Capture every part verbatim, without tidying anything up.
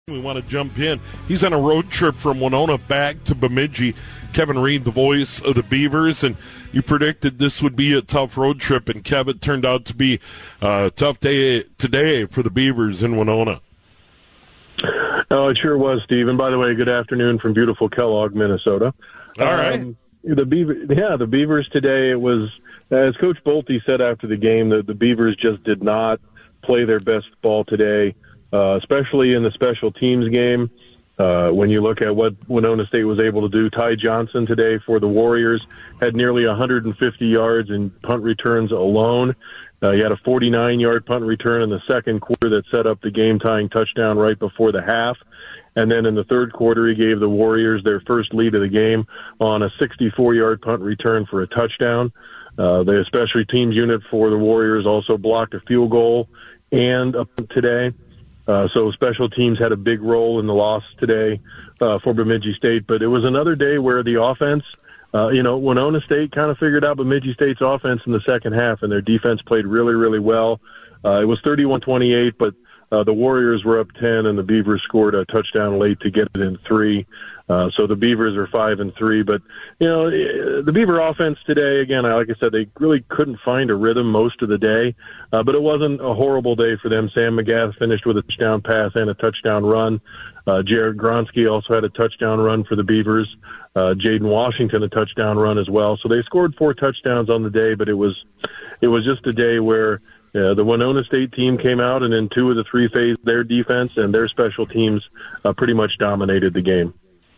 We want to jump in. He's on a road trip from Winona back to Bemidji. Kevin Reed, the voice of the Beavers, and you predicted this would be a tough road trip, and Kevin, it turned out to be a tough day today for the Beavers in Winona. Oh, it sure was, Steve. And by the way, good afternoon from beautiful Kellogg, Minnesota. All right. Um, the Beaver, yeah, the Beavers today, it was, as Coach Bolte said after the game, that the Beavers just did not play their best ball today. Uh, especially in the special teams game. Uh, when you look at what Winona State was able to do, Ty Johnson today for the Warriors had nearly one hundred fifty yards in punt returns alone. Uh, he had a forty-nine-yard punt return in the second quarter that set up the game-tying touchdown right before the half. And then in the third quarter, he gave the Warriors their first lead of the game on a sixty-four-yard punt return for a touchdown. Uh, the special teams unit for the Warriors also blocked a field goal and a punt today. Uh, so special teams had a big role in the loss today uh, for Bemidji State. But it was another day where the offense, uh, you know, Winona State kind of figured out Bemidji State's offense in the second half, and their defense played really, really well. Uh, it was thirty-one twenty-eight, but uh, the Warriors were up ten, and the Beavers scored a touchdown late to get it in three. Uh, so the Beavers are five and three. But, you know, the Beaver offense today, again, like I said, they really couldn't find a rhythm most of the day. Uh, but it wasn't a horrible day for them. Sam McGath finished with a touchdown pass and a touchdown run. Uh, Jared Gronsky also had a touchdown run for the Beavers. Uh, Jaden Washington, a touchdown run as well. So they scored four touchdowns on the day, but it was it was just a day where uh, the Winona State team came out, and in two of the three phases, their defense and their special teams uh, pretty much dominated the game.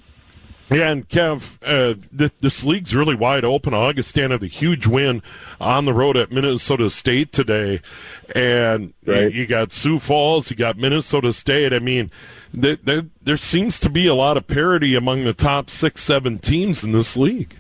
Yeah, and Kev, uh, this, this league's really wide open. Augustana had a huge win on the road at Minnesota State today. And right. you, you got Sioux Falls, you got Minnesota State. I mean, there, there, there seems to be a lot of parity among the top six, seven teams in this league.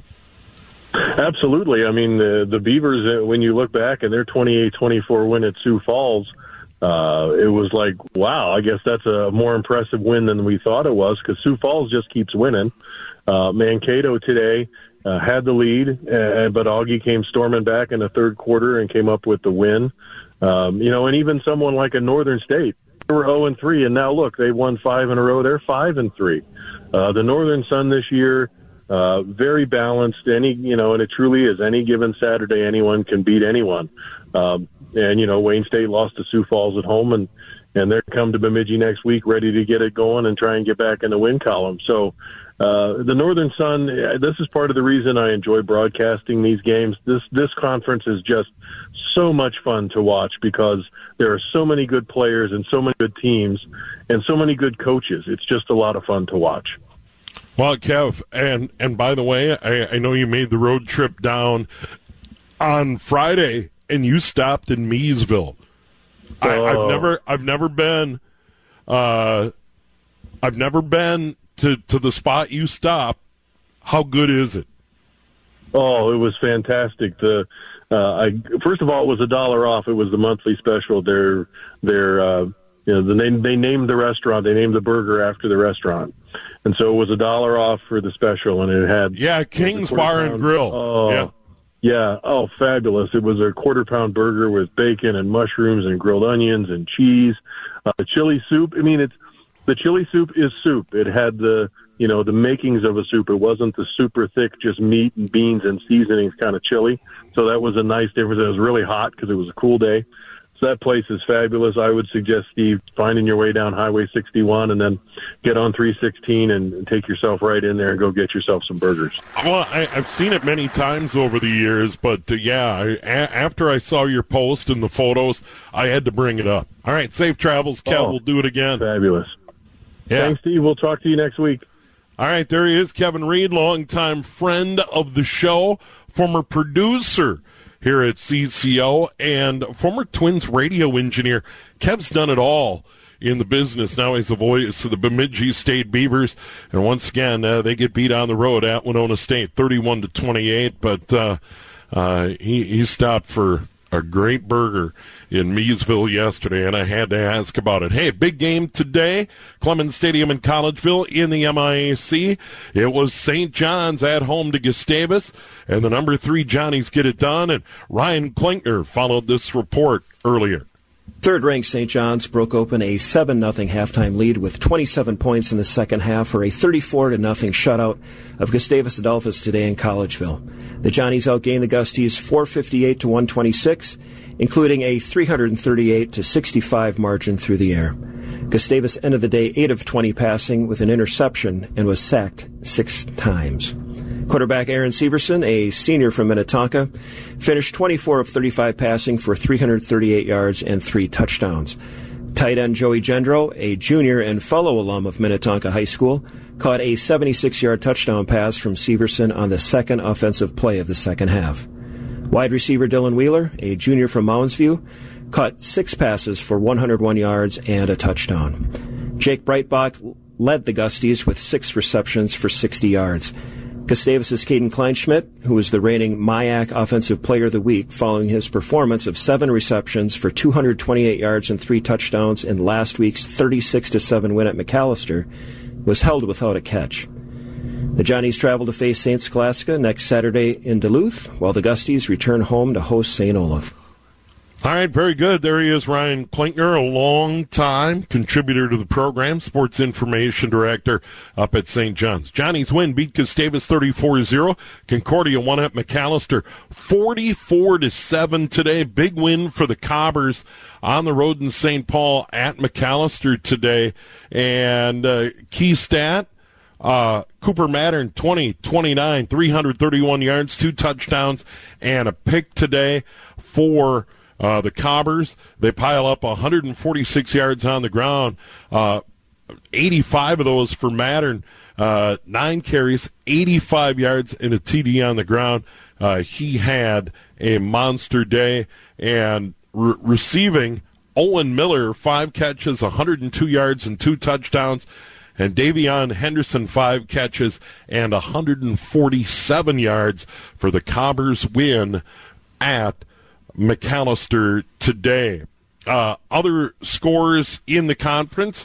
Absolutely. I mean, the, the Beavers, uh, when you look back and their twenty-eight twenty-four win at Sioux Falls, uh, it was like, wow, I guess that's a more impressive win than we thought it was, because Sioux Falls just keeps winning. Uh, Mankato today uh, had the lead, uh, but Augie came storming back in the third quarter and came up with the win. Um, you know, and even someone like a Northern State, they were oh and three, and now look, they won five in a row. They're five and three. Uh, the Northern Sun this year, uh, very balanced. Any, you know, and it truly is. Any given Saturday, anyone can beat anyone. Um, and you know, Wayne State lost to Sioux Falls at home, and and they're come to Bemidji next week, ready to get it going and try and get back in the win column. So. Uh, the Northern Sun, this is part of the reason I enjoy broadcasting these games. This this conference is just so much fun to watch because there are so many good players and so many good teams and so many good coaches. It's just a lot of fun to watch. Well, Kev, and, and by the way, I, I know you made the road trip down on Friday, and you stopped in Meesville. I, Oh. I've never I've never been uh, I've never been to, to the spot you stop. How good is it? Oh, it was fantastic. The uh, I first of all, it was a dollar off. It was the monthly special. Their their uh, you know the name they named the restaurant. They named the burger after the restaurant, and so it was a dollar off for the special. And it had yeah, King's Bar and Grill. Oh, yeah. Yeah, oh, fabulous. It was a quarter-pound burger with bacon and mushrooms and grilled onions and cheese. Uh, chili soup. I mean, it's the chili soup is soup. It had the, you know, the makings of a soup. It wasn't the super thick, just meat and beans and seasonings kind of chili. So that was a nice difference. It was really hot because it was a cool day. So that place is fabulous. I would suggest, Steve, finding your way down Highway sixty-one and then get on three sixteen and take yourself right in there and go get yourself some burgers. Well, I, I've seen it many times over the years, but uh, yeah, I, a- after I saw your post and the photos, I had to bring it up. All right, safe travels, Kev. Oh, we'll do it again. Fabulous. Yeah. Thanks, Steve. We'll talk to you next week. All right, there he is, Kevin Reed, longtime friend of the show, former producer here at C C O, and former Twins radio engineer. Kev's done it all in the business. Now he's the voice of the Bemidji State Beavers, and once again, uh, they get beat on the road at Winona State, thirty-one to twenty-eight, but uh, uh, he, he stopped for a great burger in Meesville yesterday, and I had to ask about it. Hey, big game today, Clemens Stadium in Collegeville in the M I A C. It was Saint John's at home to Gustavus, and the number three Johnnies get it done, and Ryan Klinkner followed this report earlier. Third-ranked Saint John's broke open a seven nothing halftime lead with twenty-seven points in the second half for a thirty-four to nothing shutout of Gustavus Adolphus today in Collegeville. The Johnnies outgained the Gusties four fifty-eight to one twenty-six, including a three thirty-eight to sixty-five margin through the air. Gustavus ended the day eight of twenty passing with an interception and was sacked six times. Quarterback Aaron Severson, a senior from Minnetonka, finished twenty-four of thirty-five passing for three thirty-eight yards and three touchdowns. Tight end Joey Gendro, a junior and fellow alum of Minnetonka High School, caught a seventy-six-yard touchdown pass from Severson on the second offensive play of the second half. Wide receiver Dylan Wheeler, a junior from Mounds View, caught six passes for one hundred one yards and a touchdown. Jake Breitbach led the Gusties with six receptions for sixty yards. Gustavus' Caden Kleinschmidt, who was the reigning M I A C Offensive Player of the Week following his performance of seven receptions for two hundred twenty-eight yards and three touchdowns in last week's thirty-six to seven win at McAllister, was held without a catch. The Johnnies travel to face Saint Scholastica next Saturday in Duluth, while the Gusties return home to host Saint Olaf. All right, very good. There he is, Ryan Klinkner, a long-time contributor to the program, sports information director up at Saint John's. Johnnies win, beat Gustavus thirty-four zero. Concordia won at McAllister forty-four to seven today. Big win for the Cobbers on the road in Saint Paul at McAllister today. And uh, key stat, uh, Cooper Mattern, twenty, twenty-nine, three thirty-one yards, two touchdowns, and a pick today for Uh, the Cobbers. They pile up one hundred forty-six yards on the ground, uh, eighty-five of those for Mattern, uh, nine carries, eighty-five yards, and a T D on the ground. Uh, he had a monster day, and re- receiving Owen Miller, five catches, one hundred two yards, and two touchdowns, and Davion Henderson, five catches, and one hundred forty-seven yards for the Cobbers win at McAllister today. Uh, other scores in the conference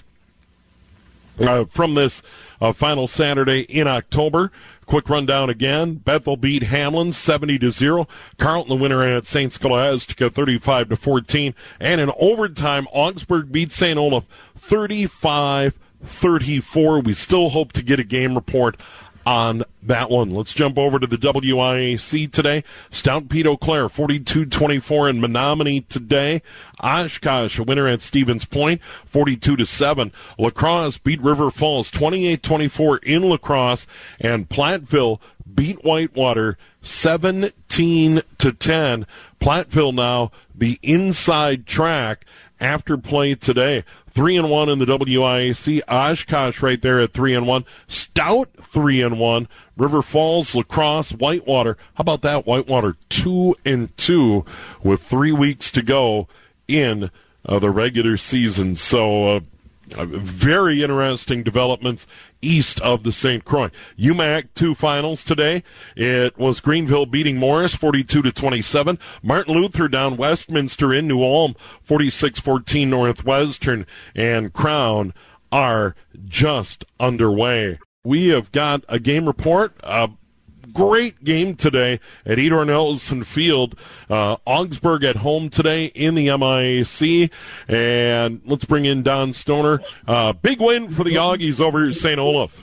uh, from this uh, final Saturday in October. Quick rundown again. Bethel beat Hamlin seventy to zero. Carleton the winner at Saint Scholastica thirty-five to fourteen. And in overtime, Augsburg beat Saint Olaf thirty-five thirty-four. We still hope to get a game report on that one. Let's jump over to the W I A C today. Stout beat Eau Claire forty-two twenty-four in Menominee today. Oshkosh, a winner at Stevens Point, forty-two to seven. La Crosse beat River Falls twenty-eight twenty-four in La Crosse, and Platteville beat Whitewater seventeen to ten. Platteville now the inside track after play today. Three and one in the W I A C. Oshkosh right there at three and one. Stout three and one. River Falls, La Crosse, Whitewater. How about that? Whitewater two and two with three weeks to go in uh, the regular season. So uh, uh, very interesting developments east of the Saint Croix. U M A C two finals today. It was Greenville beating Morris forty-two to twenty-seven. Martin Luther down Westminster in New Ulm forty-six fourteen. Northwestern and Crown are just underway. We have got a game report. A great game today at Edor Nelson Field. Uh, Augsburg at home today in the M I A C. And let's bring in Don Stoner. Uh, big win for the Augies over Saint Olaf.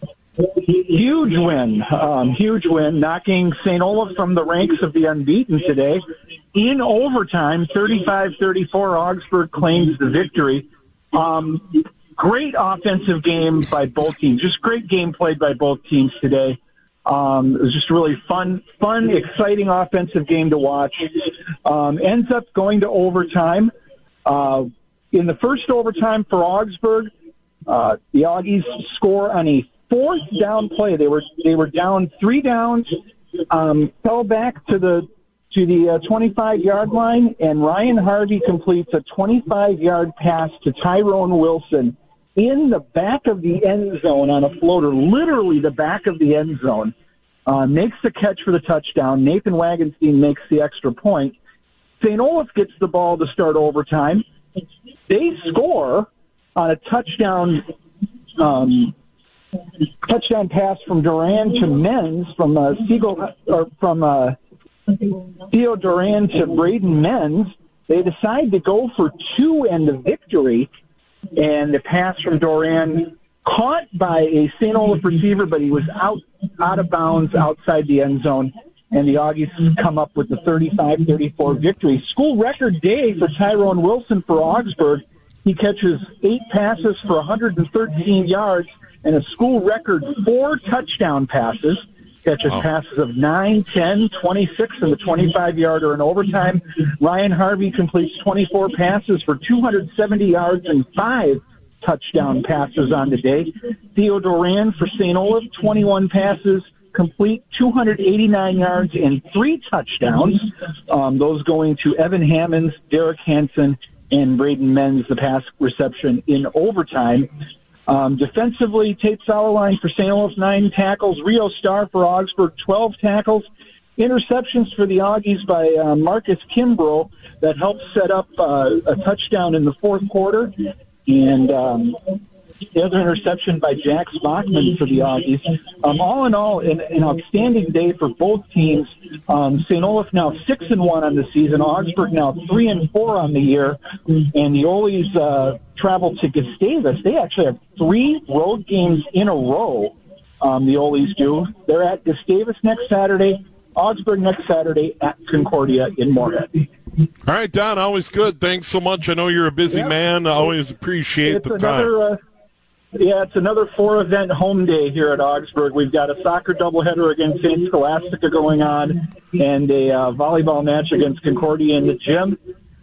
Huge win. Um, huge win, knocking Saint Olaf from the ranks of the unbeaten today. In overtime, thirty-five thirty-four, Augsburg claims the victory. Um, great offensive game by both teams. Just great game played by both teams today. Um, it was just a really fun, fun, exciting offensive game to watch. Um, ends up going to overtime. Uh, in the first overtime for Augsburg, uh, the Augies score on a fourth down play. They were they were down three downs, um, fell back to the to the uh, twenty-five yard line, and Ryan Harvey completes a twenty-five yard pass to Tyrone Wilson in the back of the end zone on a floater, literally the back of the end zone, uh, makes the catch for the touchdown. Nathan Wagenstein makes the extra point. Saint Olaf gets the ball to start overtime. They score on a touchdown um, touchdown pass from Duran to Menz, from uh, Siegel, or from uh, Theo Duran to Braden Menz. They decide to go for two and the victory, and the pass from Doran caught by a Saint Olaf receiver, but he was out out of bounds outside the end zone, and the Augies come up with the thirty-five thirty-four victory. School record day for Tyrone Wilson for Augsburg. He catches eight passes for one hundred thirteen yards and a school record four touchdown passes. Catches wow. passes of nine, ten, twenty-six, and the twenty-five-yarder in overtime. Ryan Harvey completes twenty-four passes for two hundred seventy yards and five touchdown passes on the day. Theo Doran for Saint Olaf, twenty-one passes, complete two hundred eighty-nine yards and three touchdowns. Um, those going to Evan Hammonds, Derek Hansen, and Braden Menz, the pass reception in overtime. Um, defensively, Tate Sauerlein for Saint Olaf, nine tackles. Rio Starr for Augsburg, twelve tackles. Interceptions for the Augies by uh, Marcus Kimbrough that helped set up uh, a touchdown in the fourth quarter. And um, the other interception by Jack Bachman for the Augies. Um, all in all, an, an outstanding day for both teams. Um, Saint Olaf now six and one on the season. Augsburg now three and four on the year. And the Oles uh, travel to Gustavus. They actually have three road games in a row. Um, the Oles do. They're at Gustavus next Saturday, Augsburg next Saturday, at Concordia in Moorhead. All right, Don, always good. Thanks so much. I know you're a busy yeah. man. I always appreciate it's the another, time. Uh, yeah, it's another four-event home day here at Augsburg. We've got a soccer doubleheader against Saint Scholastica going on and a uh, volleyball match against Concordia in the gym.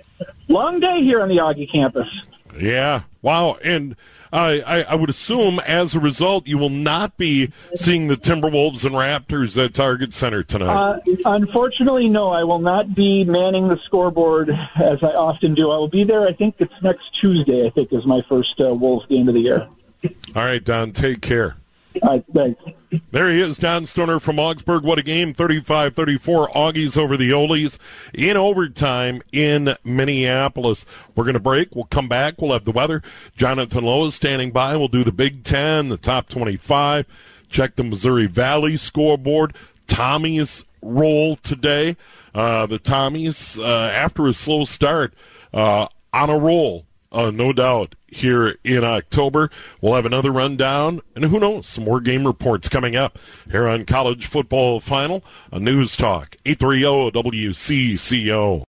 Long day here on the Augie campus. Yeah, wow. And I, I, I would assume, as a result, you will not be seeing the Timberwolves and Raptors at Target Center tonight. Uh, unfortunately, no. I will not be manning the scoreboard as I often do. I will be there, I think it's next Tuesday, I think, is my first uh, Wolves game of the year. All right, Don, take care. All right, thanks. There he is, Don Stoner from Augsburg. What a game, thirty-five thirty-four, Augies over the Oles in overtime in Minneapolis. We're going to break. We'll come back. We'll have the weather. Jonathan Lowe is standing by. We'll do the Big Ten, the top twenty-five. Check the Missouri Valley scoreboard. Tommy's roll today. Uh, the Tommies, uh, after a slow start, uh, on a roll. Uh, no doubt, here in October. We'll have another rundown, and who knows, some more game reports coming up here on College Football Final, a News Talk, eight thirty W C C O.